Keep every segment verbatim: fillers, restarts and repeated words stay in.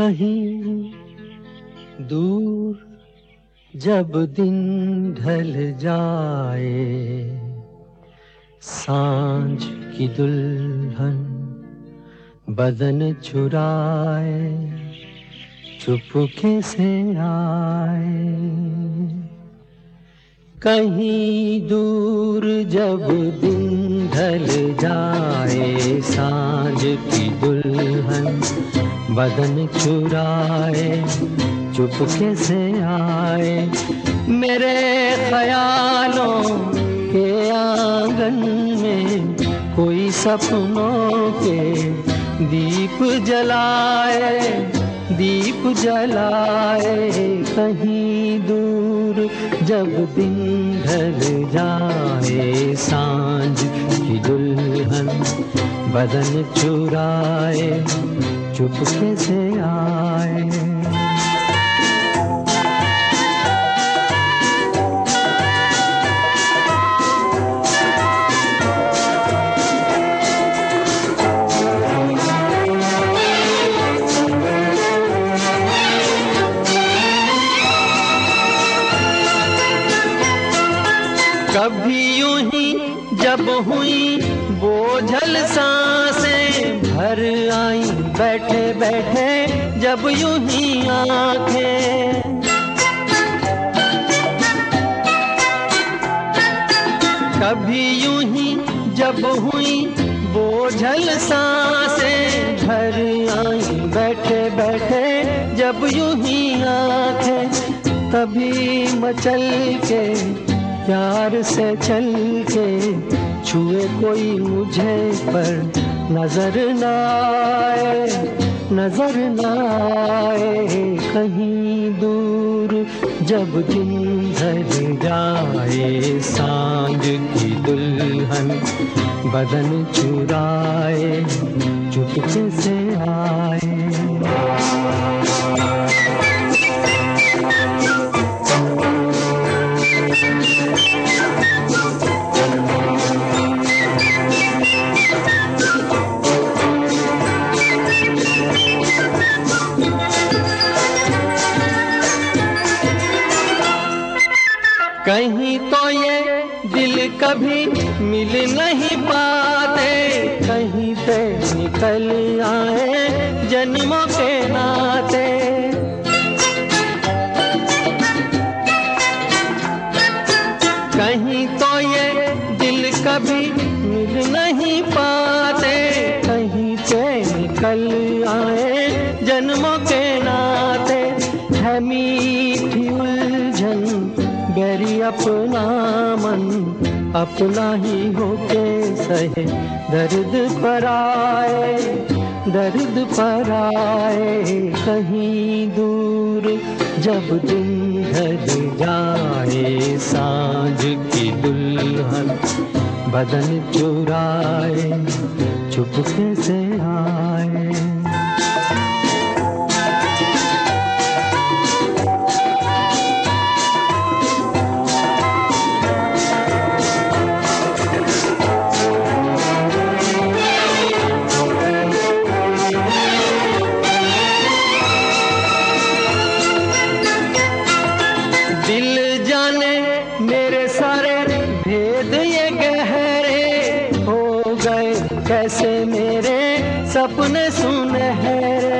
कहीं दूर जब दिन ढल जाए, सांझ की दुल्हन बदन चुराए चुपके से आए। कहीं दूर जब दिन ढल जाए, सांझ की दुल्हन बदन चुराए चुपके से आए। मेरे ख्यालों के आंगन में कोई सपनों के दीप जलाए, दीप जलाए। कहीं दूर जब दिन ढल जाए, सांझ की दुल्हन बदन चुराए चुपके से आए। कभी यूं ही जब हुई बोझल सांसें भर आई, बैठे बैठे जब यूं ही आंखें। कभी यूं ही जब हुई बोझल सांसें भर आई, बैठे बैठे जब यूं ही आंखें। तभी मचल के प्यार से चल के छुए कोई मुझे पर नजर न आए, नजर न आए। कहीं दूर जब दिन ढल जाए, सांझ की दुल्हन बदन चुराए चुपके से आए। कहीं तो ये दिल कभी मिल नहीं पाते, कहीं से निकल आए जन्मों के नाते। कहीं तो ये दिल कभी मिल नहीं पाते, कहीं से निकल आए जन्मों के नाते। है मीठी उलझन गैरी अपना मन, अपना ही होके सहे दर्द पर आए, दर्द पर आए। कहीं दूर जब दिन ढल जाए, सांझ की दुल्हन बदन चुराए चुपके से आए। दिल जाने मेरे सारे भेद ये गहरे हो गए, कैसे मेरे सपने सुनहरे।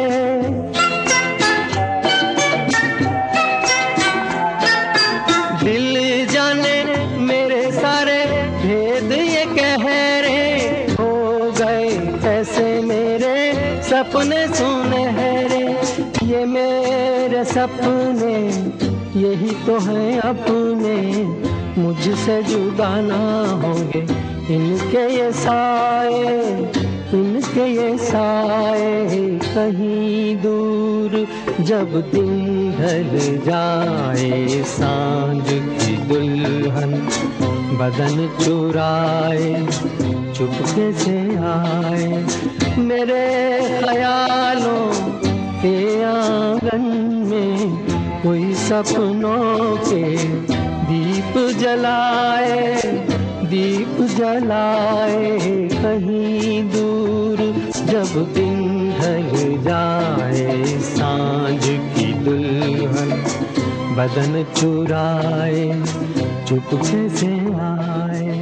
दिल जाने मेरे सारे भेद ये गहरे हो गए, कैसे मेरे सपने सुनहरे। ये मेरे सपने यही तो है अपने, मुझसे जुदा ना होंगे इनके ये साए, इनके ये साए। कहीं दूर जब दिन ढल जाए, सांझ की दुल्हन बदन चुराए चुपके से आए। मेरे ख्यालों के आंगन में कोई सपनों के दीप जलाए, दीप जलाए। कहीं दूर जब दिन ढल जाए सांझ की दुल्हन बदन चुराए चुपके से आए।